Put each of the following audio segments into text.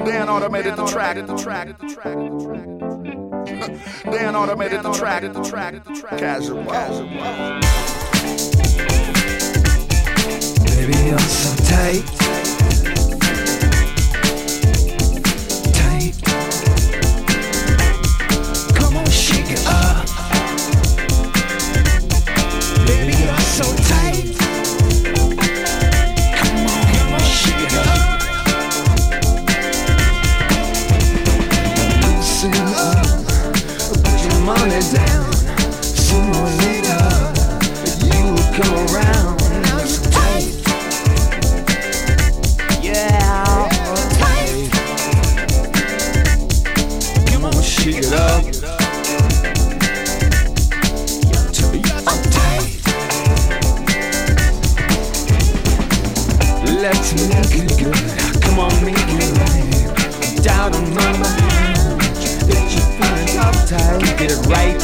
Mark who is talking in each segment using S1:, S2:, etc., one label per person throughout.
S1: Dan automated the track. Dan automated the track. Casual.
S2: Baby, you're so tight. Tight. Come on, shake it up. Baby, you're so tight. Come on, shake it up. Loosen up, put your money down. Sooner or later, you will come around. Now it's tight. Yeah, tight. Come on, shake it up. Let's make it good. Come on, make it right. Down on my mind. That you're feeling uptight. Get it right.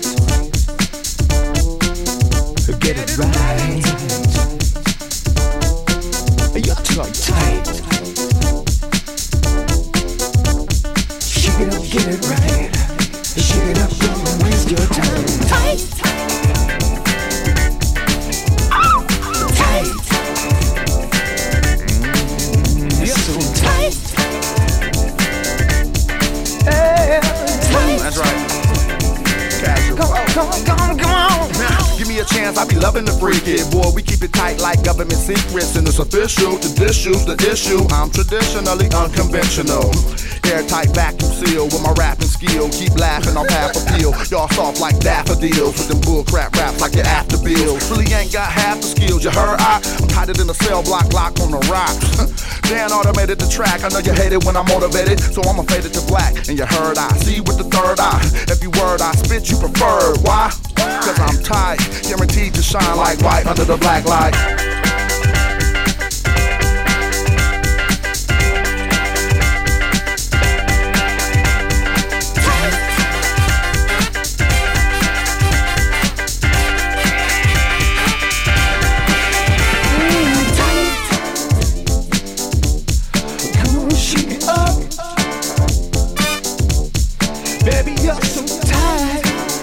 S2: Get it right. You're too tight. Shake it up, get it right. Shake it up, don't waste your time. Tight. Tight.
S1: That's right. Casual.
S2: Come on.
S1: Now, give me a chance, I be loving the freak it. Boy, we keep it tight like government secrets. And it's official to disuse the issue. I'm traditionally unconventional. Airtight vacuum seal with my rapping skill. Keep laughing off half a peel. Y'all soft like daffodils with them bullcrap raps like your after bills. Really ain't got half the skills, you heard? I'm tighter than a cell block lock on the rocks. Dan automated the track. I know you hate it when I'm motivated, so I'ma fade it to black. And you heard I see with the third eye. Every word I spit you prefer. Why? Cause I'm tight, guaranteed to shine like white under the black light.
S2: Baby, you're so tight.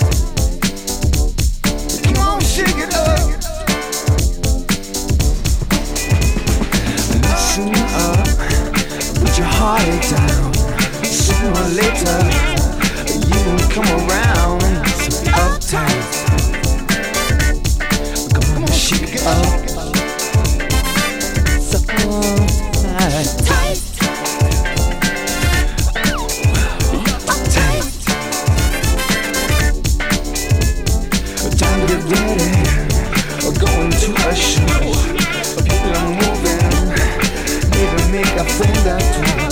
S2: Come on, shake it up. Listen up, put your heart down. Sooner or later, you will come around. So uptight. Come on, shake it up. So tight. Time to get ready, going to a show. People are moving, maybe make a friend or two.